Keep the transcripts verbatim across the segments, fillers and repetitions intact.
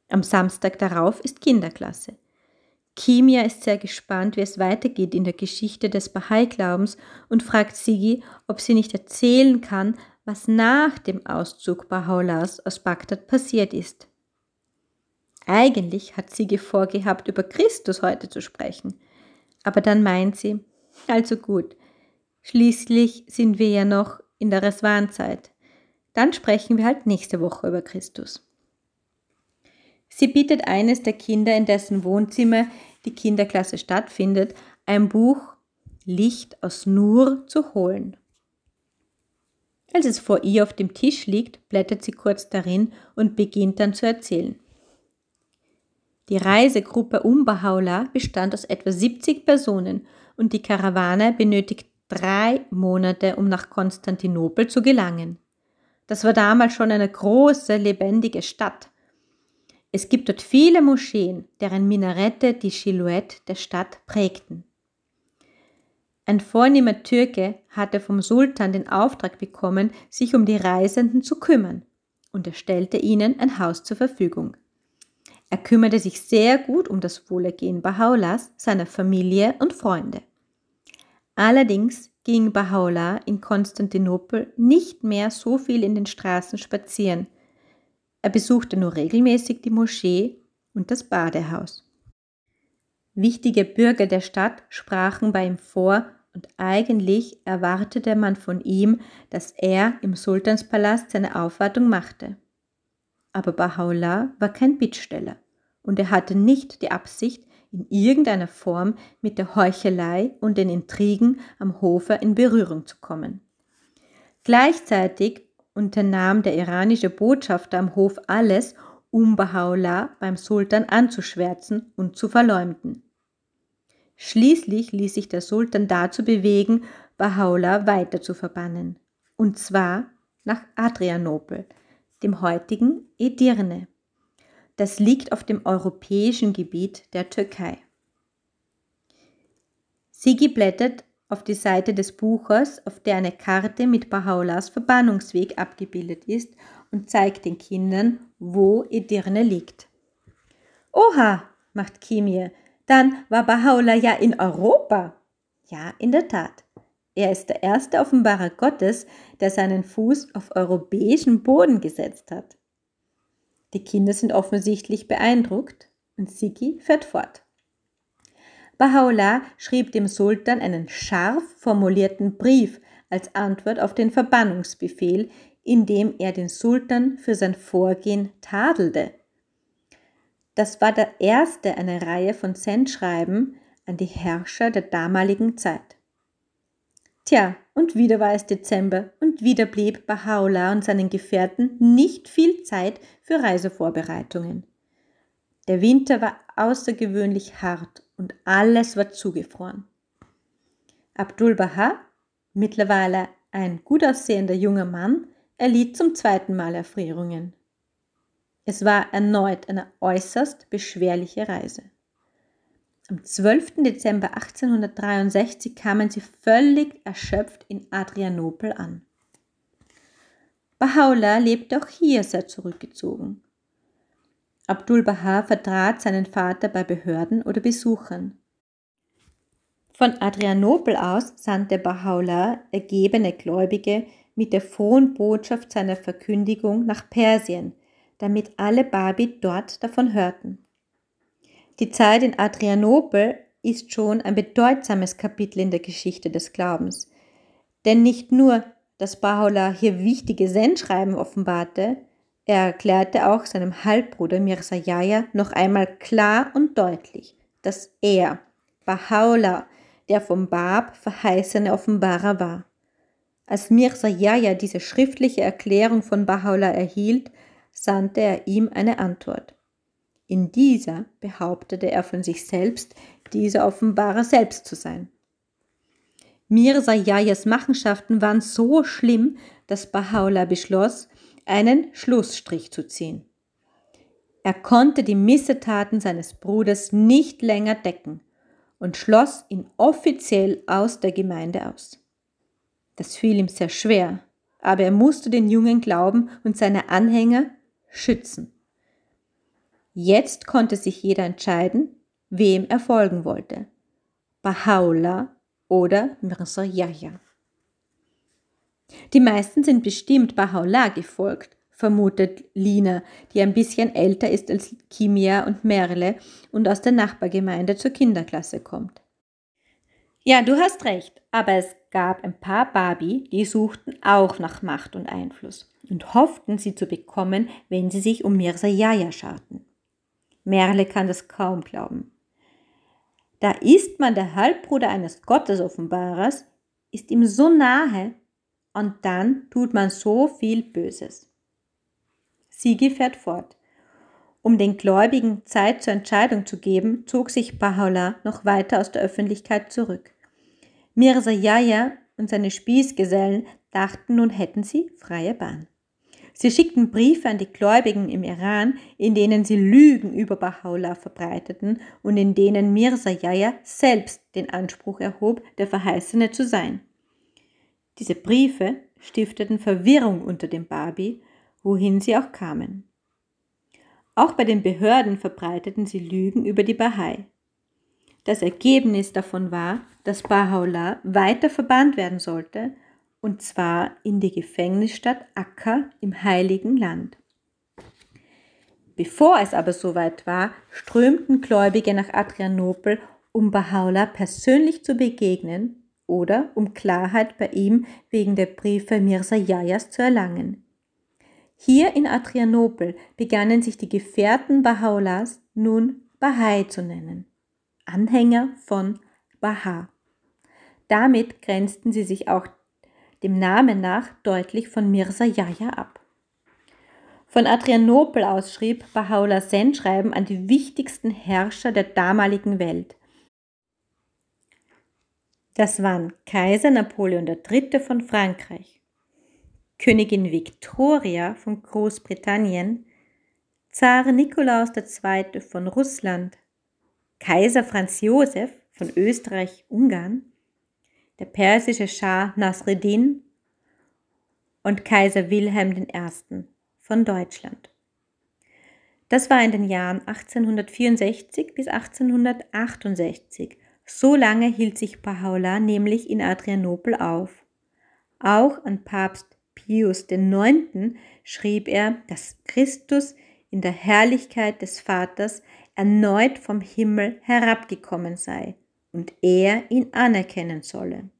Am Samstag darauf ist Kinderklasse. Kimia ist sehr gespannt, wie es weitergeht in der Geschichte des Bahai-Glaubens und fragt Sigi, ob sie nicht erzählen kann, was nach dem Auszug Baha'u'llahs aus Bagdad passiert ist. Eigentlich hat Sigi vorgehabt, über Christus heute zu sprechen. Aber dann meint sie, also gut, schließlich sind wir ja noch in der Reswan-Zeit. Dann sprechen wir halt nächste Woche über Christus. Sie bittet eines der Kinder, in dessen Wohnzimmer die Kinderklasse stattfindet, ein Buch Licht aus Nur zu holen. Als es vor ihr auf dem Tisch liegt, blättert sie kurz darin und beginnt dann zu erzählen. Die Reisegruppe um Baha'u'llah bestand aus etwa siebzig Personen und die Karawane benötigt drei Monate, um nach Konstantinopel zu gelangen. Das war damals schon eine große, lebendige Stadt. Es gibt dort viele Moscheen, deren Minarette die Silhouette der Stadt prägten. Ein vornehmer Türke hatte vom Sultan den Auftrag bekommen, sich um die Reisenden zu kümmern, und er stellte ihnen ein Haus zur Verfügung. Er kümmerte sich sehr gut um das Wohlergehen Baha'u'llahs, seiner Familie und Freunde. Allerdings ging Baha'u'llah in Konstantinopel nicht mehr so viel in den Straßen spazieren. Er besuchte nur regelmäßig die Moschee und das Badehaus. Wichtige Bürger der Stadt sprachen bei ihm vor und eigentlich erwartete man von ihm, dass er im Sultanspalast seine Aufwartung machte. Aber Baha'u'llah war kein Bittsteller und er hatte nicht die Absicht, in irgendeiner Form mit der Heuchelei und den Intrigen am Hofe in Berührung zu kommen. Gleichzeitig unternahm der iranische Botschafter am Hof alles, um Baha'u'llah beim Sultan anzuschwärzen und zu verleumden. Schließlich ließ sich der Sultan dazu bewegen, Baha'u'llah weiter zu verbannen, und zwar nach Adrianopel, dem heutigen Edirne. Das liegt auf dem europäischen Gebiet der Türkei. Sigi blättert auf die Seite des Buches, auf der eine Karte mit Baha'u'llahs Verbannungsweg abgebildet ist, und zeigt den Kindern, wo Edirne liegt. Oha, macht Kimia, dann war Baha'u'llah ja in Europa. Ja, in der Tat. Er ist der erste Offenbarer Gottes, der seinen Fuß auf europäischen Boden gesetzt hat. Die Kinder sind offensichtlich beeindruckt und Sigi fährt fort. Baha'u'llah schrieb dem Sultan einen scharf formulierten Brief als Antwort auf den Verbannungsbefehl, in dem er den Sultan für sein Vorgehen tadelte. Das war der erste einer Reihe von Sendschreiben an die Herrscher der damaligen Zeit. Tja, und wieder war es Dezember und wieder blieb Baha'u'llah und seinen Gefährten nicht viel Zeit für Reisevorbereitungen. Der Winter war außergewöhnlich hart und alles war zugefroren. Abdul Baha, mittlerweile ein gut aussehender junger Mann, erlitt zum zweiten Mal Erfrierungen. Es war erneut eine äußerst beschwerliche Reise. Am zwölften Dezember achtzehnhundertdreiundsechzig kamen sie völlig erschöpft in Adrianopel an. Baha'u'llah lebte auch hier sehr zurückgezogen. Abdul Baha vertrat seinen Vater bei Behörden oder Besuchern. Von Adrianopel aus sandte Baha'u'llah ergebene Gläubige mit der frohen Botschaft seiner Verkündigung nach Persien, damit alle Babi dort davon hörten. Die Zeit in Adrianopel ist schon ein bedeutsames Kapitel in der Geschichte des Glaubens. Denn nicht nur, dass Baha'u'llah hier wichtige Sendschreiben offenbarte, er erklärte auch seinem Halbbruder Mirza Yahya noch einmal klar und deutlich, dass er, Baha'u'llah, der vom Bab verheißene Offenbarer war. Als Mirza Yahya diese schriftliche Erklärung von Baha'u'llah erhielt, sandte er ihm eine Antwort. In dieser behauptete er von sich selbst, dieser Offenbarer selbst zu sein. Mirza Yahyas Machenschaften waren so schlimm, dass Baha'u'llah beschloss, einen Schlussstrich zu ziehen. Er konnte die Missetaten seines Bruders nicht länger decken und schloss ihn offiziell aus der Gemeinde aus. Das fiel ihm sehr schwer, aber er musste den jungen Glauben und seine Anhänger schützen. Jetzt konnte sich jeder entscheiden, wem er folgen wollte. Baha'u'llah oder Mirza Yahya. Die meisten sind bestimmt Baha'u'llah gefolgt, vermutet Lina, die ein bisschen älter ist als Kimia und Merle und aus der Nachbargemeinde zur Kinderklasse kommt. Ja, du hast recht, aber es gab ein paar Babi, die suchten auch nach Macht und Einfluss und hofften, sie zu bekommen, wenn sie sich um Mirza Yahya scharten. Merle kann das kaum glauben. Da ist man der Halbbruder eines Gottesoffenbarers, ist ihm so nahe und dann tut man so viel Böses. Sigi fährt fort. Um den Gläubigen Zeit zur Entscheidung zu geben, zog sich Baha'u'llah noch weiter aus der Öffentlichkeit zurück. Mirza Yahya und seine Spießgesellen dachten, nun hätten sie freie Bahn. Sie schickten Briefe an die Gläubigen im Iran, in denen sie Lügen über Baha'u'llah verbreiteten und in denen Mirza Yahya selbst den Anspruch erhob, der Verheißene zu sein. Diese Briefe stifteten Verwirrung unter den Babi, wohin sie auch kamen. Auch bei den Behörden verbreiteten sie Lügen über die Bahai. Das Ergebnis davon war, dass Baha'u'llah weiter verbannt werden sollte, und zwar in die Gefängnisstadt Akka im Heiligen Land. Bevor es aber soweit war, strömten Gläubige nach Adrianopel, um Baha'u'llah persönlich zu begegnen oder um Klarheit bei ihm wegen der Briefe Mirza Yahyas zu erlangen. Hier in Adrianopel begannen sich die Gefährten Baha'u'llahs nun Bahai zu nennen, Anhänger von Baha. Damit grenzten sie sich auch dem Namen nach deutlich von Mirza Yahya ab. Von Adrianopel aus schrieb Baha'u'llah Sendschreiben an die wichtigsten Herrscher der damaligen Welt. Das waren Kaiser Napoleon der Dritte von Frankreich, Königin Victoria von Großbritannien, Zar Nikolaus der Zweite von Russland, Kaiser Franz Josef von Österreich-Ungarn, der persische Schah Nasreddin und Kaiser Wilhelm der Erste von Deutschland. Das war in den Jahren achtzehnhundertvierundsechzig bis achtzehnhundertachtundsechzig. So lange hielt sich Baha'u'llah nämlich in Adrianopel auf. Auch an Papst Pius der Neunte schrieb er, dass Christus in der Herrlichkeit des Vaters erneut vom Himmel herabgekommen sei und er ihn anerkennen solle.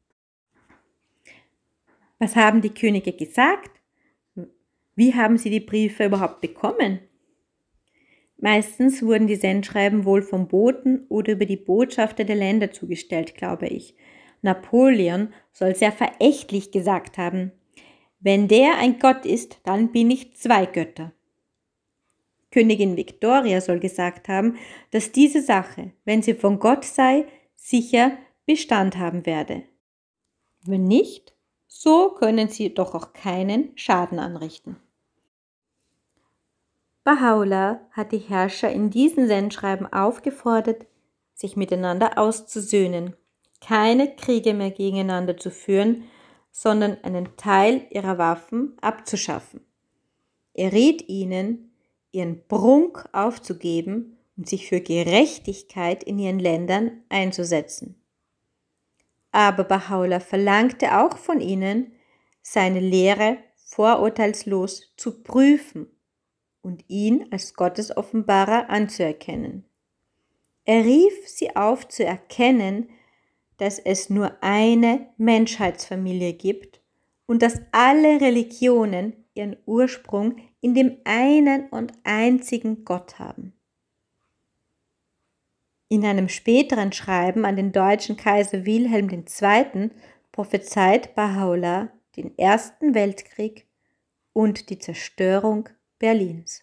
Was haben die Könige gesagt? Wie haben sie die Briefe überhaupt bekommen? Meistens wurden die Sendschreiben wohl vom Boten oder über die Botschafter der Länder zugestellt, glaube ich. Napoleon soll sehr verächtlich gesagt haben: Wenn der ein Gott ist, dann bin ich zwei Götter. Königin Victoria soll gesagt haben, dass diese Sache, wenn sie von Gott sei, sicher Bestand haben werde. Wenn nicht, so können sie doch auch keinen Schaden anrichten. Baha'u'llah hat die Herrscher in diesen Sendschreiben aufgefordert, sich miteinander auszusöhnen, keine Kriege mehr gegeneinander zu führen, sondern einen Teil ihrer Waffen abzuschaffen. Er riet ihnen, ihren Prunk aufzugeben und sich für Gerechtigkeit in ihren Ländern einzusetzen. Aber Baha'u'llah verlangte auch von ihnen, seine Lehre vorurteilslos zu prüfen und ihn als Gottesoffenbarer anzuerkennen. Er rief sie auf zu erkennen, dass es nur eine Menschheitsfamilie gibt und dass alle Religionen ihren Ursprung in dem einen und einzigen Gott haben. In einem späteren Schreiben an den deutschen Kaiser Wilhelm der Zweite prophezeit Baha'u'llah den Ersten Weltkrieg und die Zerstörung Berlins.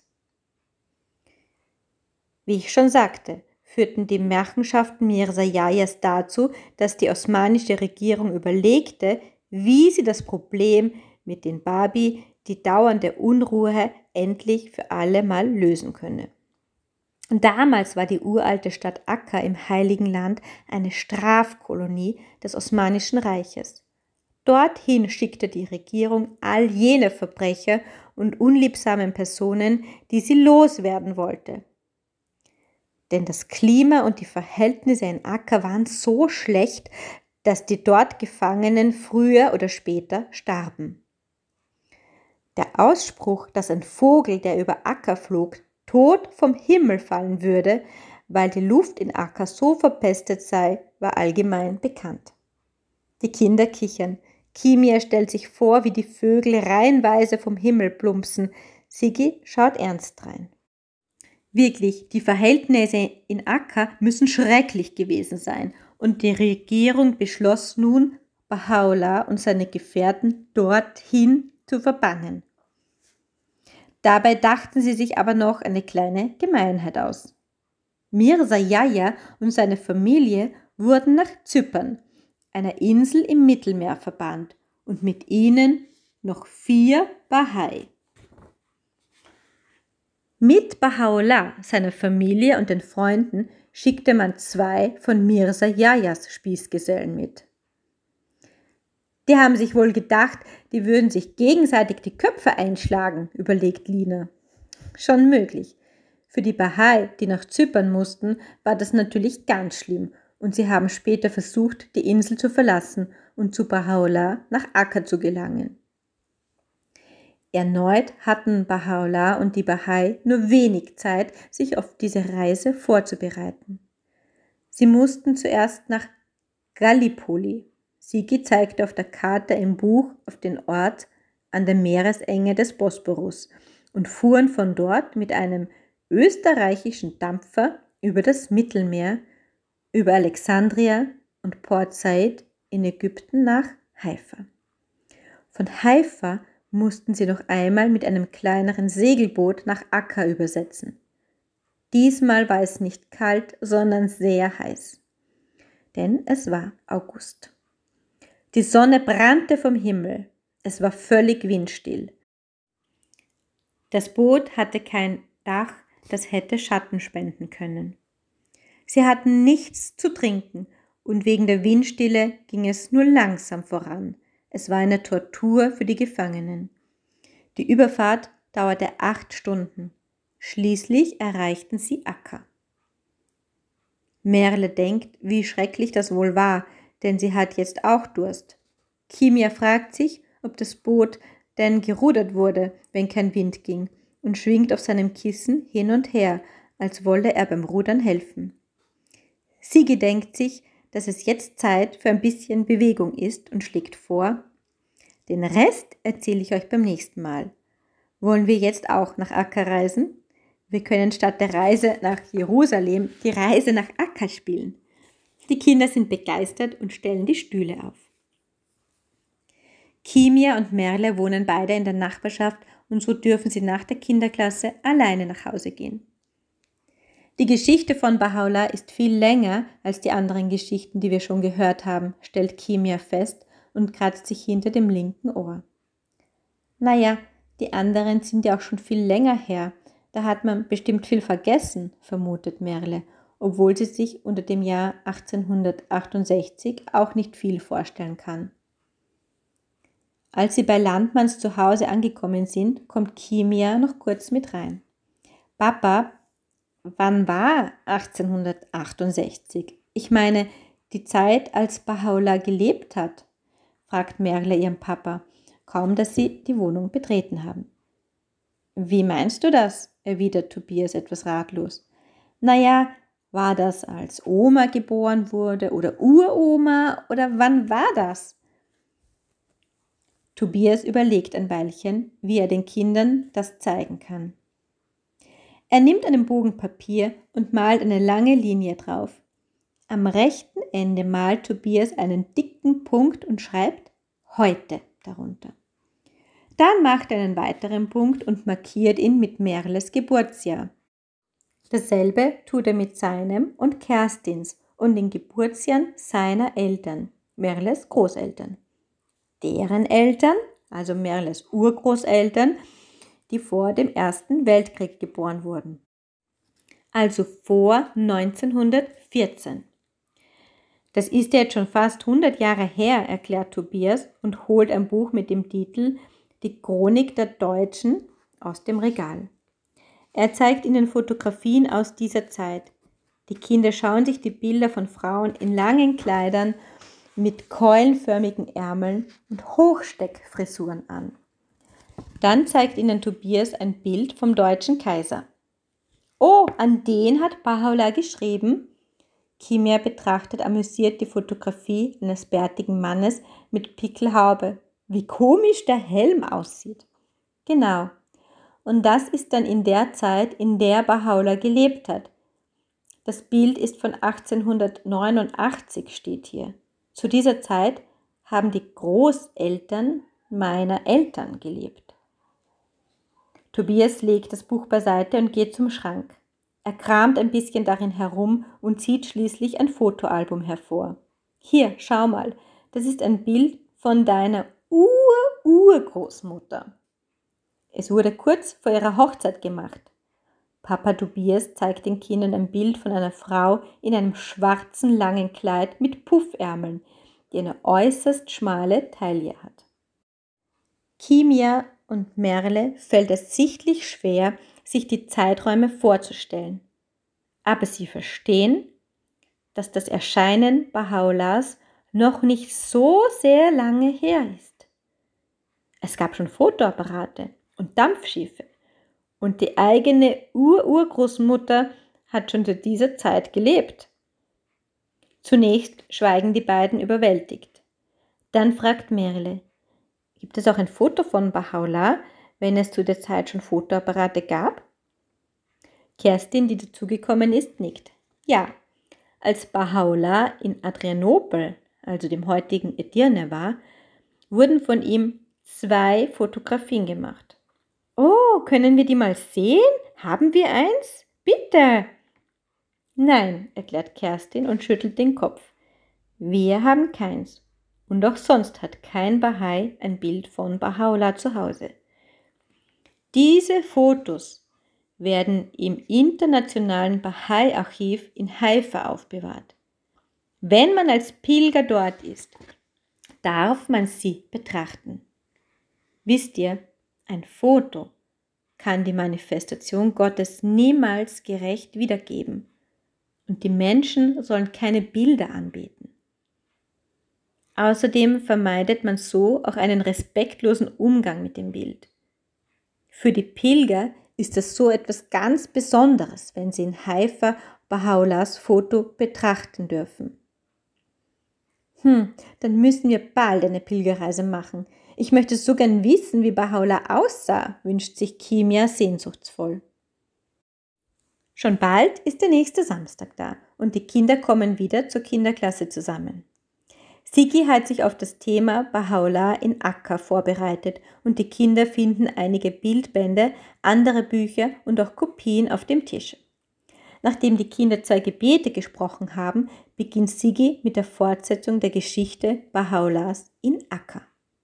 Wie ich schon sagte, führten die Machenschaften Mirza Yahyas dazu, dass die osmanische Regierung überlegte, wie sie das Problem mit den Babi, die dauernde Unruhe, endlich für alle Mal lösen könne. Und damals war die uralte Stadt Akka im Heiligen Land eine Strafkolonie des Osmanischen Reiches. Dorthin schickte die Regierung all jene Verbrecher und unliebsamen Personen, die sie loswerden wollte. denn das Klima und die Verhältnisse in Akka waren so schlecht, dass die dort Gefangenen früher oder später starben. Der Ausspruch, dass ein Vogel, der über Akka flog, tot vom Himmel fallen würde, weil die Luft in Akka so verpestet sei, war allgemein bekannt. Die Kinder kichern. Kimia stellt sich vor, wie die Vögel reihenweise vom Himmel plumpsen. Sigi schaut ernst rein. Wirklich, die Verhältnisse in Akka müssen schrecklich gewesen sein und die Regierung beschloss nun, Baha'u'llah und seine Gefährten dorthin zu verbannen. Dabei dachten sie sich aber noch eine kleine Gemeinheit aus. Mirza Yahya und seine Familie wurden nach Zypern, einer Insel im Mittelmeer, verbannt und mit ihnen noch vier Bahai. Mit Baha'u'llah, seiner Familie und den Freunden schickte man zwei von Mirza Yahyas Spießgesellen mit. Die haben sich wohl gedacht, die würden sich gegenseitig die Köpfe einschlagen, überlegt Lina. Schon möglich. Für die Bahai, die nach Zypern mussten, war das natürlich ganz schlimm und sie haben später versucht, die Insel zu verlassen und zu Baha'u'llah nach Akka zu gelangen. Erneut hatten Baha'u'llah und die Bahai nur wenig Zeit, sich auf diese Reise vorzubereiten. Sie mussten zuerst nach Gallipoli. Sigi zeigte auf der Karte im Buch auf den Ort an der Meeresenge des Bosporus und fuhren von dort mit einem österreichischen Dampfer über das Mittelmeer, über Alexandria und Port Said in Ägypten nach Haifa. Von Haifa mussten sie noch einmal mit einem kleineren Segelboot nach Akka übersetzen. Diesmal war es nicht kalt, sondern sehr heiß, denn es war August. Die Sonne brannte vom Himmel, es war völlig windstill. Das Boot hatte kein Dach, das hätte Schatten spenden können. Sie hatten nichts zu trinken und wegen der Windstille ging es nur langsam voran. Es war eine Tortur für die Gefangenen. Die Überfahrt dauerte acht Stunden. Schließlich erreichten sie Akka. Merle denkt, wie schrecklich das wohl war, denn sie hat jetzt auch Durst. Kimia fragt sich, ob das Boot denn gerudert wurde, wenn kein Wind ging, und schwingt auf seinem Kissen hin und her, als wolle er beim Rudern helfen. Sigi denkt sich, dass es jetzt Zeit für ein bisschen Bewegung ist und schlägt vor: Den Rest erzähle ich euch beim nächsten Mal. Wollen wir jetzt auch nach Akka reisen? Wir können statt der Reise nach Jerusalem die Reise nach Akka spielen. Die Kinder sind begeistert und stellen die Stühle auf. Kimia und Merle wohnen beide in der Nachbarschaft und so dürfen sie nach der Kinderklasse alleine nach Hause gehen. Die Geschichte von Baha'u'llah ist viel länger als die anderen Geschichten, die wir schon gehört haben, stellt Kimia fest und kratzt sich hinter dem linken Ohr. Naja, die anderen sind ja auch schon viel länger her. Da hat man bestimmt viel vergessen, vermutet Merle, obwohl sie sich unter dem Jahr achtzehnhundertachtundsechzig auch nicht viel vorstellen kann. Als sie bei Landmanns zu Hause angekommen sind, kommt Kimia noch kurz mit rein. Papa, wann war achtzehnhundertachtundsechzig? Ich meine, die Zeit, als Baha'u'llah gelebt hat, fragt Merle ihren Papa, kaum dass sie die Wohnung betreten haben. Wie meinst du das? Erwidert Tobias etwas ratlos. Naja, war das als Oma geboren wurde oder Uroma oder wann war das? Tobias überlegt ein Weilchen, wie er den Kindern das zeigen kann. Er nimmt einen Bogen Papier und malt eine lange Linie drauf. Am rechten Ende malt Tobias einen dicken Punkt und schreibt heute darunter. Dann macht er einen weiteren Punkt und markiert ihn mit Merles Geburtsjahr. Dasselbe tut er mit seinem und Kerstins und den Geburtsjahren seiner Eltern, Merles Großeltern. Deren Eltern, also Merles Urgroßeltern, die vor dem Ersten Weltkrieg geboren wurden. Also vor neunzehnhundertvierzehn. Das ist jetzt schon fast hundert Jahre her, erklärt Tobias und holt ein Buch mit dem Titel Die Chronik der Deutschen aus dem Regal. Er zeigt ihnen Fotografien aus dieser Zeit. Die Kinder schauen sich die Bilder von Frauen in langen Kleidern mit keulenförmigen Ärmeln und Hochsteckfrisuren an. Dann zeigt ihnen Tobias ein Bild vom deutschen Kaiser. Oh, an den hat Baha'u'llah geschrieben? Kimia betrachtet amüsiert die Fotografie eines bärtigen Mannes mit Pickelhaube. Wie komisch der Helm aussieht. Genau. Und das ist dann in der Zeit, in der Baha'u'llah gelebt hat. Das Bild ist von achtzehnhundertneunundachtzig, steht hier. Zu dieser Zeit haben die Großeltern meiner Eltern gelebt. Tobias legt das Buch beiseite und geht zum Schrank. Er kramt ein bisschen darin herum und zieht schließlich ein Fotoalbum hervor. Hier, schau mal, das ist ein Bild von deiner Ur-Urgroßmutter. Es wurde kurz vor ihrer Hochzeit gemacht. Papa Tobias zeigt den Kindern ein Bild von einer Frau in einem schwarzen langen Kleid mit Puffärmeln, die eine äußerst schmale Taille hat. Kimia und Merle fällt es sichtlich schwer, sich die Zeiträume vorzustellen. Aber sie verstehen, dass das Erscheinen Baha'u'llahs noch nicht so sehr lange her ist. Es gab schon Fotoapparate und Dampfschiffe und die eigene Ur-Urgroßmutter hat schon zu dieser Zeit gelebt. Zunächst schweigen die beiden überwältigt. Dann fragt Merle, gibt es auch ein Foto von Baha'u'llah, wenn es zu der Zeit schon Fotoapparate gab? Kerstin, die dazugekommen ist, nickt. Ja, als Baha'u'llah in Adrianopel, also dem heutigen Edirne war, wurden von ihm zwei Fotografien gemacht. Oh, können wir die mal sehen? Haben wir eins? Bitte! Nein, erklärt Kerstin und schüttelt den Kopf. Wir haben keins. Und auch sonst hat kein Bahai ein Bild von Baha'u'llah zu Hause. Diese Fotos werden im internationalen Bahai-Archiv in Haifa aufbewahrt. Wenn man als Pilger dort ist, darf man sie betrachten. Wisst ihr, ein Foto kann die Manifestation Gottes niemals gerecht wiedergeben und die Menschen sollen keine Bilder anbeten. Außerdem vermeidet man so auch einen respektlosen Umgang mit dem Bild. Für die Pilger ist es so etwas ganz Besonderes, wenn sie in Haifa Baha'u'llahs Foto betrachten dürfen. Hm, dann müssen wir bald eine Pilgerreise machen. Ich möchte so gern wissen, wie Baha'u'llah aussah, wünscht sich Kimia sehnsuchtsvoll. Schon bald ist der nächste Samstag da und die Kinder kommen wieder zur Kinderklasse zusammen. Sigi hat sich auf das Thema Baha'u'llah in Akka vorbereitet und die Kinder finden einige Bildbände, andere Bücher und auch Kopien auf dem Tisch. Nachdem die Kinder zwei Gebete gesprochen haben, beginnt Sigi mit der Fortsetzung der Geschichte Baha'u'llahs in Akka.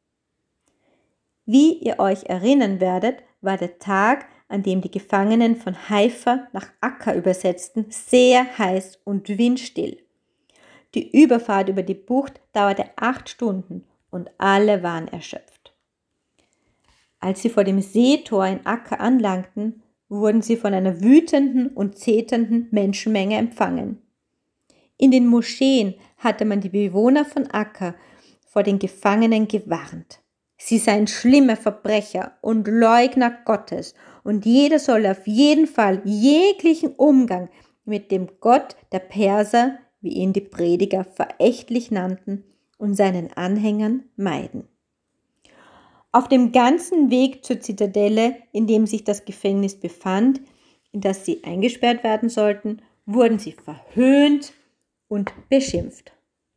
Wie ihr euch erinnern werdet, war der Tag, an dem die Gefangenen von Haifa nach Akka übersetzten, sehr heiß und windstill. Die Überfahrt über die Bucht dauerte acht Stunden und alle waren erschöpft. Als sie vor dem Seetor in Akka anlangten, wurden sie von einer wütenden und zeternden Menschenmenge empfangen. In den Moscheen hatte man die Bewohner von Akka vor den Gefangenen gewarnt. Sie seien schlimme Verbrecher und Leugner Gottes und jeder solle auf jeden Fall jeglichen Umgang mit dem Gott der Perser, wie ihn die Prediger verächtlich nannten, und seinen Anhängern meiden. Auf dem ganzen Weg zur Zitadelle, in dem sich das Gefängnis befand, in das sie eingesperrt werden sollten, wurden sie verhöhnt und beschimpft.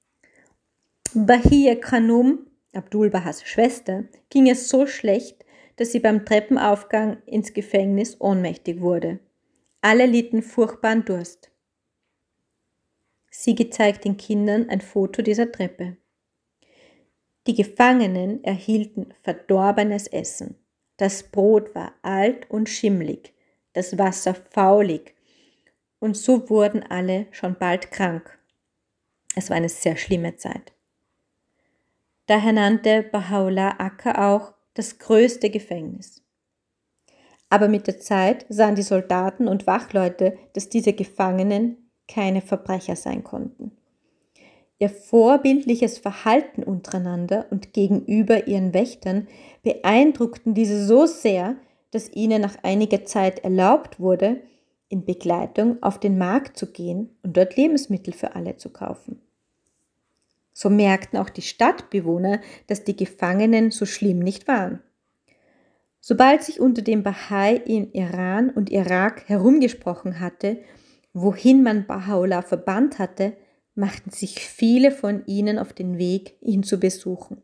Bahia Khanum, Abdul Bahas Schwester, ging es so schlecht, dass sie beim Treppenaufgang ins Gefängnis ohnmächtig wurde. Alle litten furchtbaren Durst. Sie zeigt den Kindern ein Foto dieser Treppe. Die Gefangenen erhielten verdorbenes Essen. Das Brot war alt und schimmlig, das Wasser faulig und so wurden alle schon bald krank. Es war eine sehr schlimme Zeit. Daher nannte Baha'u'llah Akka auch das größte Gefängnis. Aber mit der Zeit sahen die Soldaten und Wachleute, dass diese Gefangenen keine Verbrecher sein konnten. Ihr vorbildliches Verhalten untereinander und gegenüber ihren Wächtern beeindruckten diese so sehr, dass ihnen nach einiger Zeit erlaubt wurde, in Begleitung auf den Markt zu gehen und dort Lebensmittel für alle zu kaufen. So merkten auch die Stadtbewohner, dass die Gefangenen so schlimm nicht waren. Sobald sich unter den Bahai in Iran und Irak herumgesprochen hatte, wohin man Baha'u'llah verbannt hatte, machten sich viele von ihnen auf den Weg, ihn zu besuchen.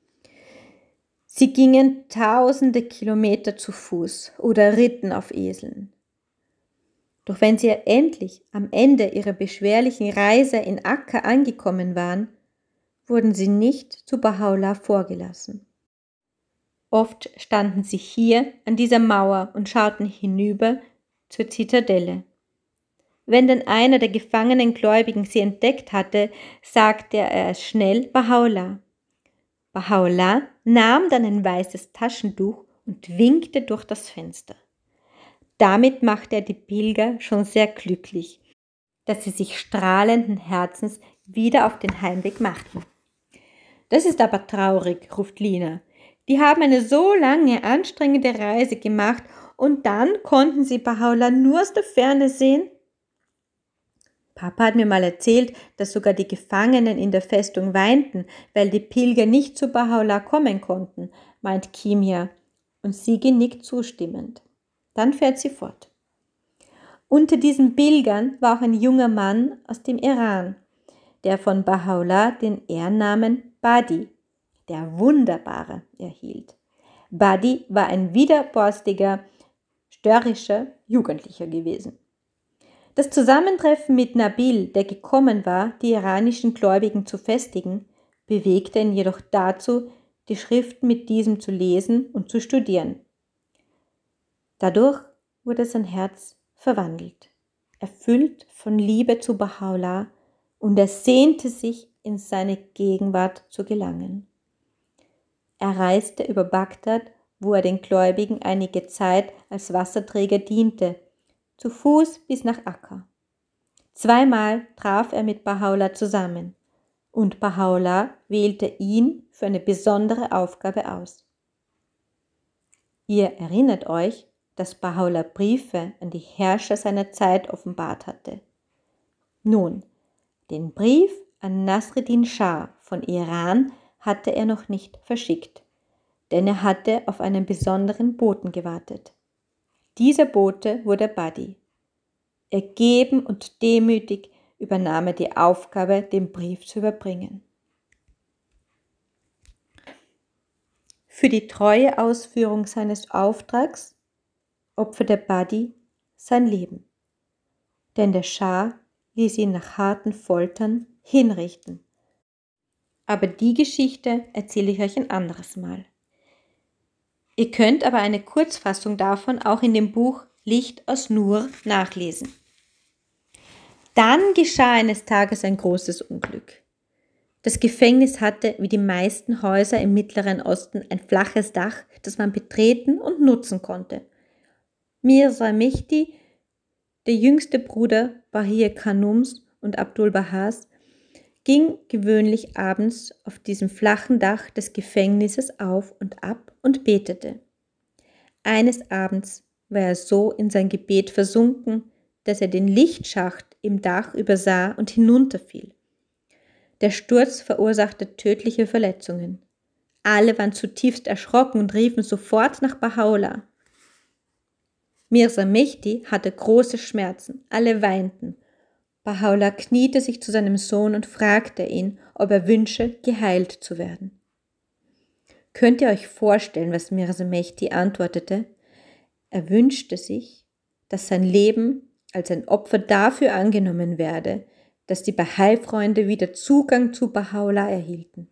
Sie gingen tausende Kilometer zu Fuß oder ritten auf Eseln. Doch wenn sie endlich am Ende ihrer beschwerlichen Reise in Akka angekommen waren, wurden sie nicht zu Baha'u'llah vorgelassen. Oft standen sie hier an dieser Mauer und schauten hinüber zur Zitadelle. Wenn denn einer der gefangenen Gläubigen sie entdeckt hatte, sagte er es schnell Baha'u'llah. Baha'u'llah nahm dann ein weißes Taschentuch und winkte durch das Fenster. Damit machte er die Pilger schon sehr glücklich, dass sie sich strahlenden Herzens wieder auf den Heimweg machten. Das ist aber traurig, ruft Lina. Die haben eine so lange, anstrengende Reise gemacht und dann konnten sie Baha'u'llah nur aus der Ferne sehen. Papa hat mir mal erzählt, dass sogar die Gefangenen in der Festung weinten, weil die Pilger nicht zu Baha'u'llah kommen konnten, meint Kimia, und Sigi nickt zustimmend. Dann fährt sie fort. Unter diesen Pilgern war auch ein junger Mann aus dem Iran, der von Baha'u'llah den Ehrennamen Badi, der Wunderbare, erhielt. Badi war ein widerborstiger, störrischer Jugendlicher gewesen. Das Zusammentreffen mit Nabil, der gekommen war, die iranischen Gläubigen zu festigen, bewegte ihn jedoch dazu, die Schriften mit diesem zu lesen und zu studieren. Dadurch wurde sein Herz verwandelt, erfüllt von Liebe zu Baha'u'llah, und er sehnte sich, in seine Gegenwart zu gelangen. Er reiste über Bagdad, wo er den Gläubigen einige Zeit als Wasserträger diente, zu Fuß bis nach Akka. Zweimal traf er mit Baha'u'llah zusammen und Baha'u'llah wählte ihn für eine besondere Aufgabe aus. Ihr erinnert euch, dass Baha'u'llah Briefe an die Herrscher seiner Zeit offenbart hatte. Nun, den Brief an Nasreddin Schah von Iran hatte er noch nicht verschickt, denn er hatte auf einen besonderen Boten gewartet. Dieser Bote wurde Badi. Ergeben und demütig übernahm er die Aufgabe, den Brief zu überbringen. Für die treue Ausführung seines Auftrags opferte Badi sein Leben, denn der Schah ließ ihn nach harten Foltern hinrichten. Aber die Geschichte erzähle ich euch ein anderes Mal. Ihr könnt aber eine Kurzfassung davon auch in dem Buch Licht aus Nur nachlesen. Dann geschah eines Tages ein großes Unglück. Das Gefängnis hatte, wie die meisten Häuser im Mittleren Osten, ein flaches Dach, das man betreten und nutzen konnte. Mirza Mehdi, der jüngste Bruder Bahir Khanums und Abdul Bahas, ging gewöhnlich abends auf diesem flachen Dach des Gefängnisses auf und ab und betete. Eines Abends war er so in sein Gebet versunken, dass er den Lichtschacht im Dach übersah und hinunterfiel. Der Sturz verursachte tödliche Verletzungen. Alle waren zutiefst erschrocken und riefen sofort nach Baha'u'llah. Mirza Mehdi hatte große Schmerzen, alle weinten. Baha'u'llah kniete sich zu seinem Sohn und fragte ihn, ob er wünsche, geheilt zu werden. Könnt ihr euch vorstellen, was Mirza Mehdi antwortete? Er wünschte sich, dass sein Leben als ein Opfer dafür angenommen werde, dass die Bahai-Freunde wieder Zugang zu Baha'u'llah erhielten.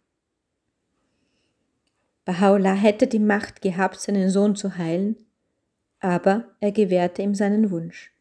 Baha'u'llah hätte die Macht gehabt, seinen Sohn zu heilen, aber er gewährte ihm seinen Wunsch.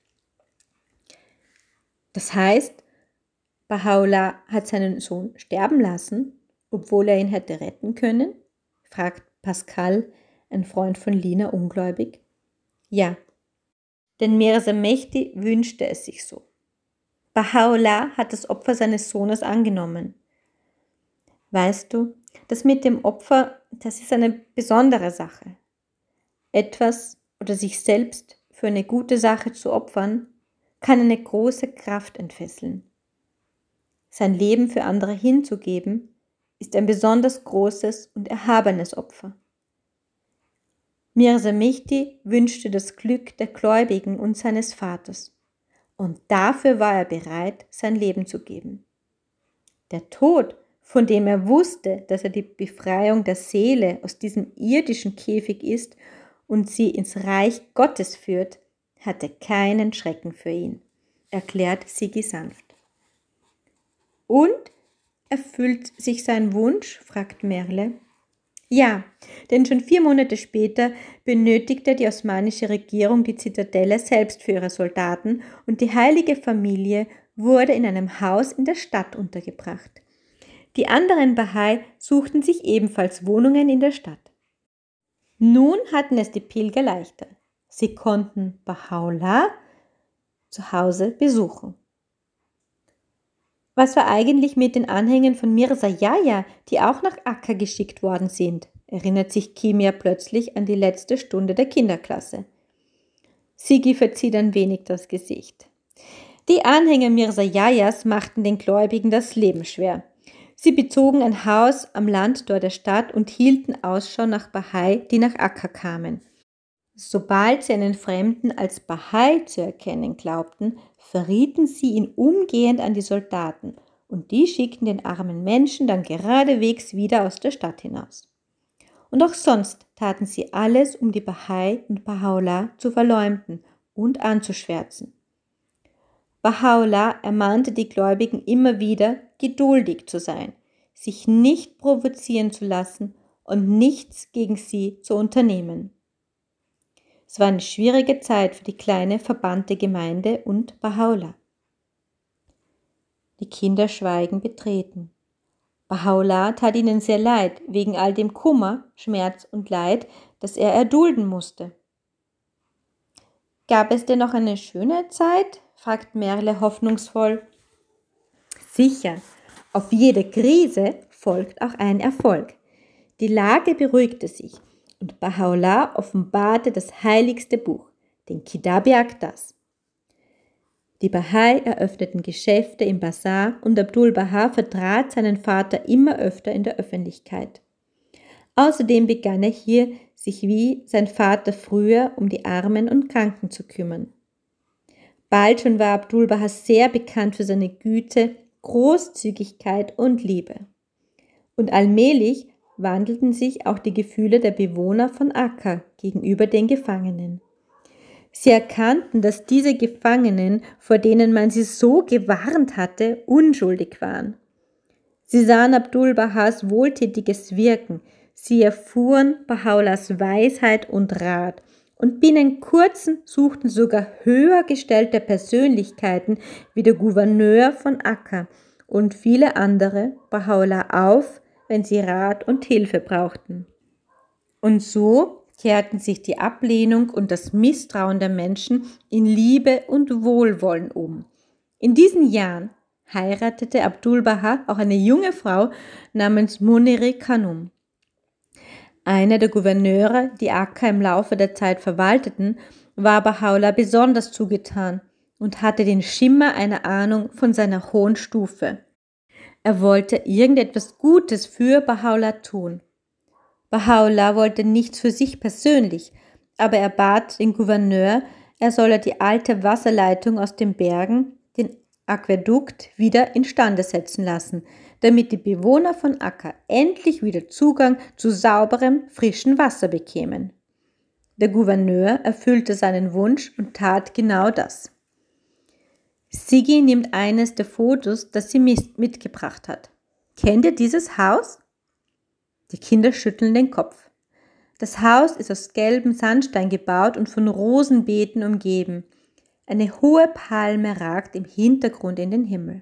Das heißt, Baha'u'llah hat seinen Sohn sterben lassen, obwohl er ihn hätte retten können? Fragt Pascal, ein Freund von Lina, ungläubig. Ja, denn Mirza Mehdi wünschte es sich so. Baha'u'llah hat das Opfer seines Sohnes angenommen. Weißt du, das mit dem Opfer, das ist eine besondere Sache. Etwas oder sich selbst für eine gute Sache zu opfern, kann eine große Kraft entfesseln. Sein Leben für andere hinzugeben, ist ein besonders großes und erhabenes Opfer. Mirza Mehdi wünschte das Glück der Gläubigen und seines Vaters, und dafür war er bereit, sein Leben zu geben. Der Tod, von dem er wusste, dass er die Befreiung der Seele aus diesem irdischen Käfig ist und sie ins Reich Gottes führt, hatte keinen Schrecken für ihn, erklärt Sigi sanft. Und erfüllt sich sein Wunsch? Fragt Merle. Ja, denn schon vier Monate später benötigte die osmanische Regierung die Zitadelle selbst für ihre Soldaten und die heilige Familie wurde in einem Haus in der Stadt untergebracht. Die anderen Bahai suchten sich ebenfalls Wohnungen in der Stadt. Nun hatten es die Pilger leichter. Sie konnten Baha'u'llah zu Hause besuchen. Was war eigentlich mit den Anhängern von Mirza Yahya, die auch nach Akka geschickt worden sind? Erinnert sich Kimia plötzlich an die letzte Stunde der Kinderklasse. Sigi verzieht ein wenig das Gesicht. Die Anhänger Mirza Yahyas machten den Gläubigen das Leben schwer. Sie bezogen ein Haus am Landtor der Stadt und hielten Ausschau nach Bahai, die nach Akka kamen. Sobald sie einen Fremden als Bahai zu erkennen glaubten, verrieten sie ihn umgehend an die Soldaten und die schickten den armen Menschen dann geradewegs wieder aus der Stadt hinaus. Und auch sonst taten sie alles, um die Bahai und Baha'u'llah zu verleumden und anzuschwärzen. Baha'u'llah ermahnte die Gläubigen immer wieder, geduldig zu sein, sich nicht provozieren zu lassen und nichts gegen sie zu unternehmen. Es war eine schwierige Zeit für die kleine verbannte Gemeinde und Baha'u'llah. Die Kinder schweigen betreten. Baha'u'llah tat ihnen sehr leid, wegen all dem Kummer, Schmerz und Leid, das er erdulden musste. Gab es denn noch eine schöne Zeit? Fragt Merle hoffnungsvoll. Sicher, auf jede Krise folgt auch ein Erfolg. Die Lage beruhigte sich. Und Baha'u'llah offenbarte das heiligste Buch, den Kitab-i Aqdas. Die Bahai eröffneten Geschäfte im Bazar und Abdul Baha vertrat seinen Vater immer öfter in der Öffentlichkeit. Außerdem begann er hier, sich wie sein Vater früher um die Armen und Kranken zu kümmern. Bald schon war Abdul Baha sehr bekannt für seine Güte, Großzügigkeit und Liebe. Und allmählich wandelten sich auch die Gefühle der Bewohner von Akka gegenüber den Gefangenen. Sie erkannten, dass diese Gefangenen, vor denen man sie so gewarnt hatte, unschuldig waren. Sie sahen Abdul Bahas wohltätiges Wirken, sie erfuhren Baha'u'llahs Weisheit und Rat und binnen kurzem suchten sogar höher gestellte Persönlichkeiten wie der Gouverneur von Akka und viele andere Baha'u'llah auf, wenn sie Rat und Hilfe brauchten. Und so kehrten sich die Ablehnung und das Misstrauen der Menschen in Liebe und Wohlwollen um. In diesen Jahren heiratete Abdul Baha auch eine junge Frau namens Muniri Khanum. Einer der Gouverneure, die Akka im Laufe der Zeit verwalteten, war Baha'u'llah besonders zugetan und hatte den Schimmer einer Ahnung von seiner hohen Stufe. Er wollte irgendetwas Gutes für Baha'u'llah tun. Baha'u'llah wollte nichts für sich persönlich, aber er bat den Gouverneur, er solle die alte Wasserleitung aus den Bergen, den Aquädukt, wieder instande setzen lassen, damit die Bewohner von Akka endlich wieder Zugang zu sauberem, frischem Wasser bekämen. Der Gouverneur erfüllte seinen Wunsch und tat genau das. Sigi nimmt eines der Fotos, das sie mitgebracht hat. Kennt ihr dieses Haus? Die Kinder schütteln den Kopf. Das Haus ist aus gelbem Sandstein gebaut und von Rosenbeeten umgeben. Eine hohe Palme ragt im Hintergrund in den Himmel.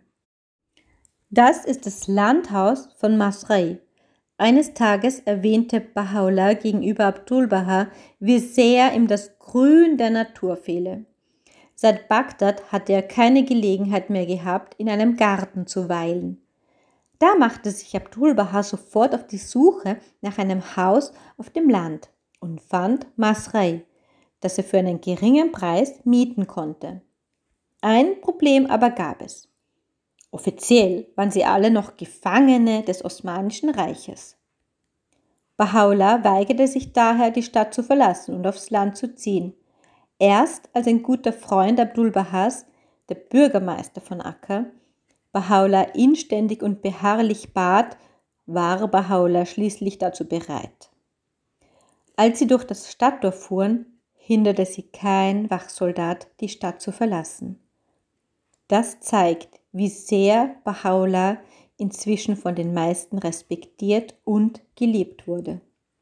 Das ist das Landhaus von Masrai. Eines Tages erwähnte Baha'u'llah gegenüber Abdul Baha, wie sehr ihm das Grün der Natur fehle. Seit Bagdad hatte er keine Gelegenheit mehr gehabt, in einem Garten zu weilen. Da machte sich Abdul-Baha sofort auf die Suche nach einem Haus auf dem Land und fand Masrai, das er für einen geringen Preis mieten konnte. Ein Problem aber gab es. Offiziell waren sie alle noch Gefangene des Osmanischen Reiches. Baha'u'llah weigerte sich daher, die Stadt zu verlassen und aufs Land zu ziehen. Erst als ein guter Freund Abdul-Bahas, der Bürgermeister von Akka, Baha'u'llah inständig und beharrlich bat, war Baha'u'llah schließlich dazu bereit. Als sie durch das Stadttor fuhren, hinderte sie kein Wachsoldat, die Stadt zu verlassen. Das zeigt, wie sehr Baha'u'llah inzwischen von den meisten respektiert und geliebt wurde.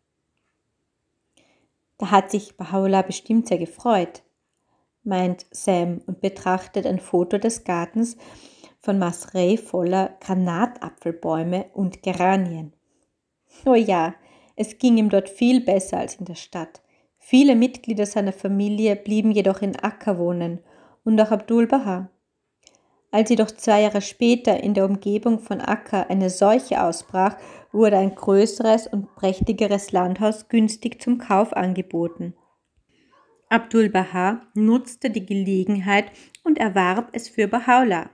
Da hat sich Baha'u'llah bestimmt sehr gefreut, meint Sam und betrachtet ein Foto des Gartens von Masrai voller Granatapfelbäume und Geranien. Oh ja, es ging ihm dort viel besser als in der Stadt. Viele Mitglieder seiner Familie blieben jedoch in Akka wohnen und auch Abdul-Baha. Als jedoch zwei Jahre später in der Umgebung von Akka eine Seuche ausbrach, wurde ein größeres und prächtigeres Landhaus günstig zum Kauf angeboten. Abdul-Baha nutzte die Gelegenheit und erwarb es für Baha'u'llah.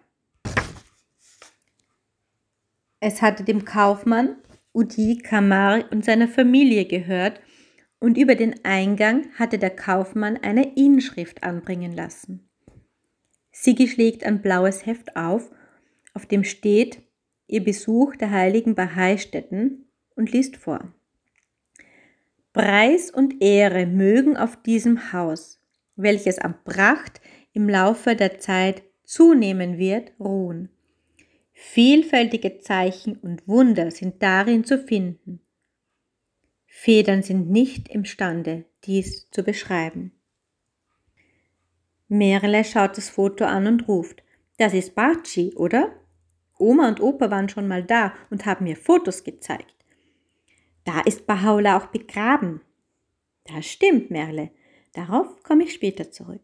Es hatte dem Kaufmann Udi Kamar und seiner Familie gehört und über den Eingang hatte der Kaufmann eine Inschrift anbringen lassen. Sigi schlägt ein blaues Heft auf, auf dem steht Ihr Besuch der heiligen Bahai-Stätten und liest vor. Preis und Ehre mögen auf diesem Haus, welches an Pracht im Laufe der Zeit zunehmen wird, ruhen. Vielfältige Zeichen und Wunder sind darin zu finden. Federn sind nicht imstande, dies zu beschreiben. Merle schaut das Foto an und ruft, das ist Baci, oder? Oma und Opa waren schon mal da und haben mir Fotos gezeigt. Da ist Baha'u'llah auch begraben. Das stimmt, Merle. Darauf komme ich später zurück.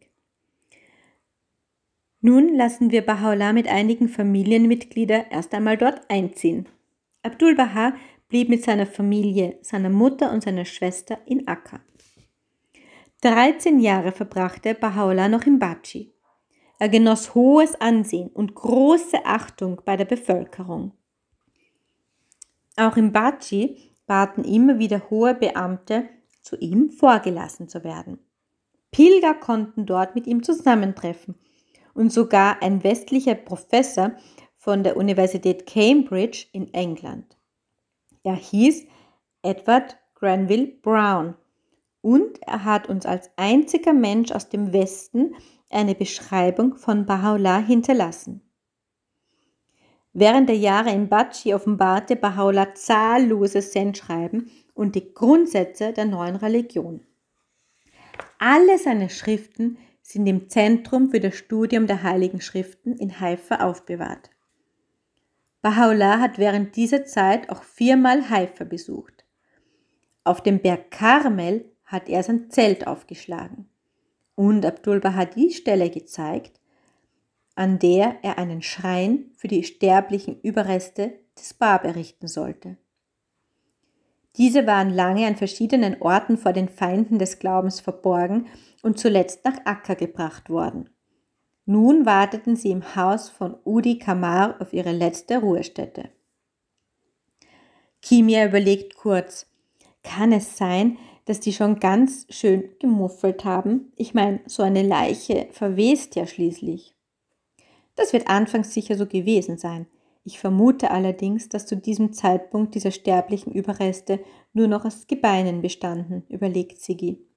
Nun lassen wir Baha'u'llah mit einigen Familienmitgliedern erst einmal dort einziehen. Abdul-Baha blieb mit seiner Familie, seiner Mutter und seiner Schwester in Akka. dreizehn Jahre verbrachte Baha'u'llah noch in Baci. Er genoss hohes Ansehen und große Achtung bei der Bevölkerung. Auch in Baci baten immer wieder hohe Beamte, zu ihm vorgelassen zu werden. Pilger konnten dort mit ihm zusammentreffen und sogar ein westlicher Professor von der Universität Cambridge in England. Er hieß Edward Granville Brown und er hat uns als einziger Mensch aus dem Westen eine Beschreibung von Baha'u'llah hinterlassen. Während der Jahre in Baci offenbarte Baha'u'llah zahllose Sendschreiben und die Grundsätze der neuen Religion. Alle seine Schriften sind im Zentrum für das Studium der Heiligen Schriften in Haifa aufbewahrt. Baha'u'llah hat während dieser Zeit auch viermal Haifa besucht. Auf dem Berg Karmel hat er sein Zelt aufgeschlagen und Abdul-Baha die Stelle gezeigt, an der er einen Schrein für die sterblichen Überreste des Bab errichten sollte. Diese waren lange an verschiedenen Orten vor den Feinden des Glaubens verborgen und zuletzt nach Akka gebracht worden. Nun warteten sie im Haus von Udi Kamar auf ihre letzte Ruhestätte. Kimia überlegt kurz, kann es sein, dass die schon ganz schön gemuffelt haben? Ich meine, so eine Leiche verwest ja schließlich. Das wird anfangs sicher so gewesen sein. Ich vermute allerdings, dass zu diesem Zeitpunkt diese sterblichen Überreste nur noch aus Gebeinen bestanden, überlegt Sigi.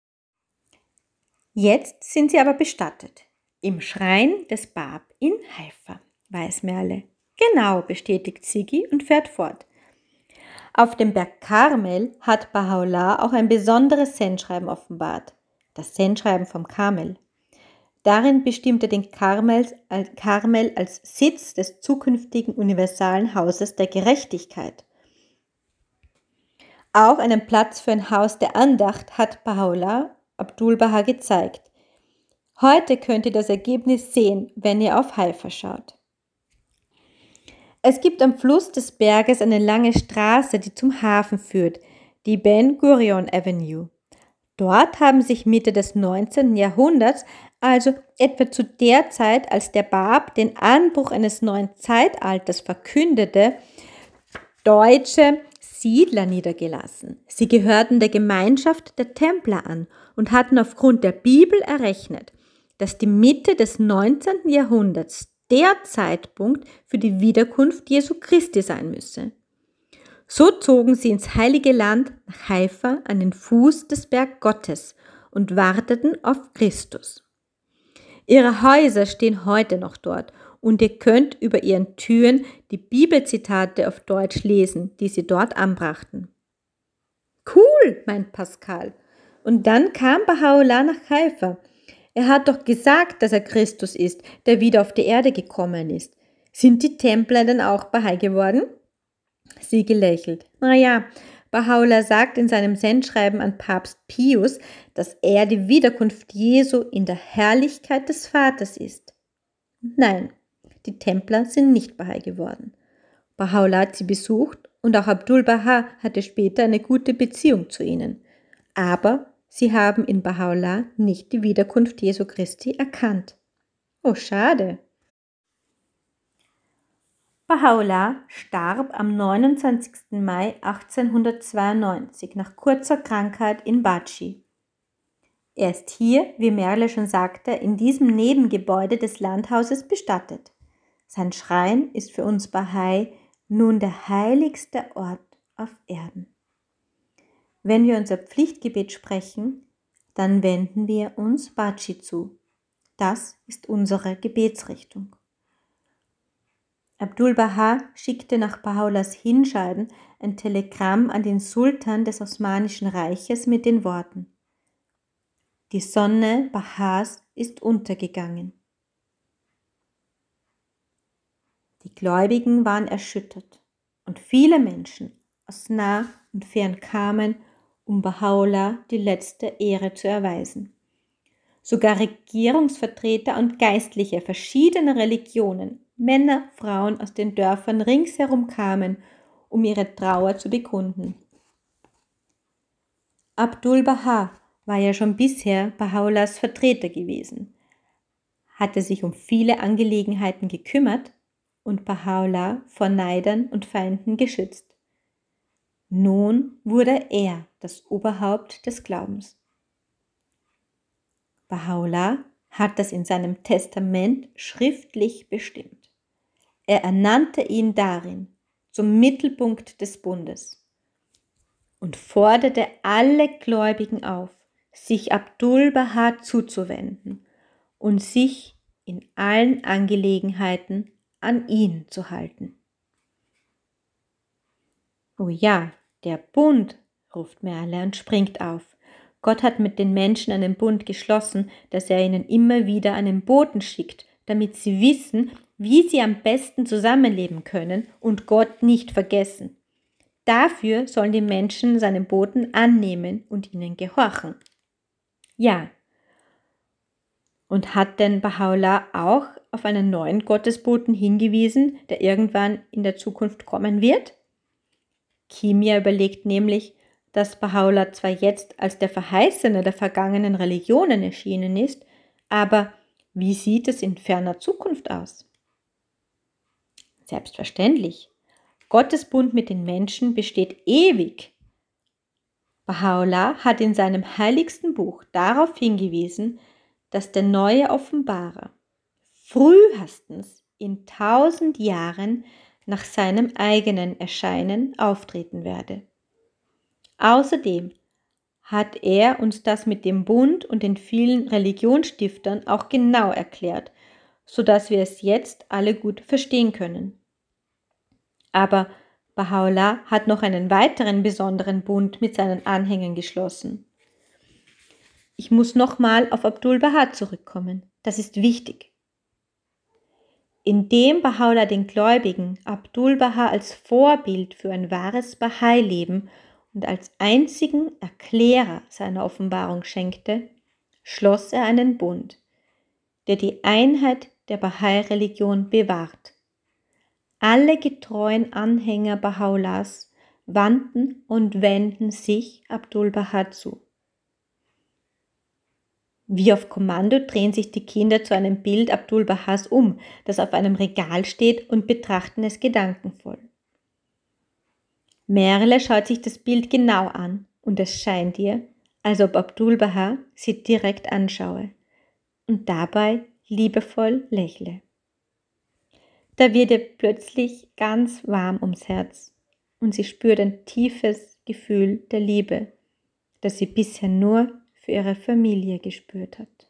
Jetzt sind sie aber bestattet. Im Schrein des Bab in Haifa, weiß Merle. Genau, bestätigt Sigi und fährt fort. Auf dem Berg Karmel hat Baha'u'llah auch ein besonderes Sendschreiben offenbart, das Sendschreiben vom Karmel. Darin bestimmte den Karmel als Sitz des zukünftigen universalen Hauses der Gerechtigkeit. Auch einen Platz für ein Haus der Andacht hat Baha'u'llah Abdul-Baha gezeigt. Heute könnt ihr das Ergebnis sehen, wenn ihr auf Haifa schaut. Es gibt am Fluss des Berges eine lange Straße, die zum Hafen führt, die Ben Gurion Avenue. Dort haben sich Mitte des neunzehnten Jahrhunderts, also etwa zu der Zeit, als der Bab den Anbruch eines neuen Zeitalters verkündete, deutsche Siedler niedergelassen. Sie gehörten der Gemeinschaft der Templer an und hatten aufgrund der Bibel errechnet, dass die Mitte des neunzehnten Jahrhunderts der Zeitpunkt für die Wiederkunft Jesu Christi sein müsse. So zogen sie ins Heilige Land nach Haifa an den Fuß des Berg Gottes und warteten auf Christus. Ihre Häuser stehen heute noch dort und ihr könnt über ihren Türen die Bibelzitate auf Deutsch lesen, die sie dort anbrachten. Cool, meint Pascal. Und dann kam Baha'u'llah nach Haifa. Er hat doch gesagt, dass er Christus ist, der wieder auf die Erde gekommen ist. Sind die Templer denn auch Bahai geworden? Sie gelächelt. Naja, Baha'u'llah sagt in seinem Sendschreiben an Papst Pius, dass er die Wiederkunft Jesu in der Herrlichkeit des Vaters ist. Nein, die Templer sind nicht Bahai geworden. Baha'u'llah hat sie besucht und auch Abdul Baha hatte später eine gute Beziehung zu ihnen. Aber sie haben in Baha'u'llah nicht die Wiederkunft Jesu Christi erkannt. Oh, schade. Baha'u'llah starb am neunundzwanzigsten Mai achtzehnhundertzweiundneunzig nach kurzer Krankheit in Badschi. Er ist hier, wie Merle schon sagte, in diesem Nebengebäude des Landhauses bestattet. Sein Schrein ist für uns Bahai nun der heiligste Ort auf Erden. Wenn wir unser Pflichtgebet sprechen, dann wenden wir uns Badschi zu. Das ist unsere Gebetsrichtung. Abdul Baha schickte nach Baha'u'llahs Hinscheiden ein Telegramm an den Sultan des Osmanischen Reiches mit den Worten: Die Sonne Bahas ist untergegangen. Die Gläubigen waren erschüttert und viele Menschen aus nah und fern kamen, um Baha'u'llah die letzte Ehre zu erweisen. Sogar Regierungsvertreter und Geistliche verschiedener Religionen, Männer, Frauen aus den Dörfern ringsherum kamen, um ihre Trauer zu bekunden. Abdul Baha war ja schon bisher Baha'u'llahs Vertreter gewesen, hatte sich um viele Angelegenheiten gekümmert und Baha'u'llah vor Neidern und Feinden geschützt. Nun wurde er das Oberhaupt des Glaubens. Baha'u'llah hat das in seinem Testament schriftlich bestimmt. Er ernannte ihn darin zum Mittelpunkt des Bundes und forderte alle Gläubigen auf, sich Abdul Baha zuzuwenden und sich in allen Angelegenheiten an ihn zu halten. Oh ja, der Bund, ruft Merle und springt auf. Gott hat mit den Menschen einen Bund geschlossen, dass er ihnen immer wieder einen Boten schickt, damit sie wissen, wie sie am besten zusammenleben können und Gott nicht vergessen. Dafür sollen die Menschen seinen Boten annehmen und ihnen gehorchen. Ja. Und hat denn Baha'u'llah auch auf einen neuen Gottesboten hingewiesen, der irgendwann in der Zukunft kommen wird? Kimia überlegt nämlich, dass Baha'u'llah zwar jetzt als der Verheißene der vergangenen Religionen erschienen ist, aber wie sieht es in ferner Zukunft aus? Selbstverständlich. Gottes Bund mit den Menschen besteht ewig. Baha'u'llah hat in seinem heiligsten Buch darauf hingewiesen, dass der neue Offenbarer frühestens in tausend Jahren nach seinem eigenen Erscheinen auftreten werde. Außerdem hat er uns das mit dem Bund und den vielen Religionsstiftern auch genau erklärt, sodass wir es jetzt alle gut verstehen können. Aber Baha'u'llah hat noch einen weiteren besonderen Bund mit seinen Anhängern geschlossen. Ich muss nochmal auf Abdul Baha zurückkommen. Das ist wichtig. Indem Baha'u'llah den Gläubigen Abdul Baha als Vorbild für ein wahres Bahai-Leben und als einzigen Erklärer seiner Offenbarung schenkte, schloss er einen Bund, der die Einheit der Bahai-Religion bewahrt. Alle getreuen Anhänger Baha'u'llahs wandten und wenden sich Abdul-Baha zu. Wie auf Kommando drehen sich die Kinder zu einem Bild Abdul-Bahas um, das auf einem Regal steht, und betrachten es gedankenvoll. Merle schaut sich das Bild genau an und es scheint ihr, als ob Abdul-Baha sie direkt anschaue und dabei liebevoll lächle. Da wird ihr plötzlich ganz warm ums Herz und sie spürt ein tiefes Gefühl der Liebe, das sie bisher nur für ihre Familie gespürt hat.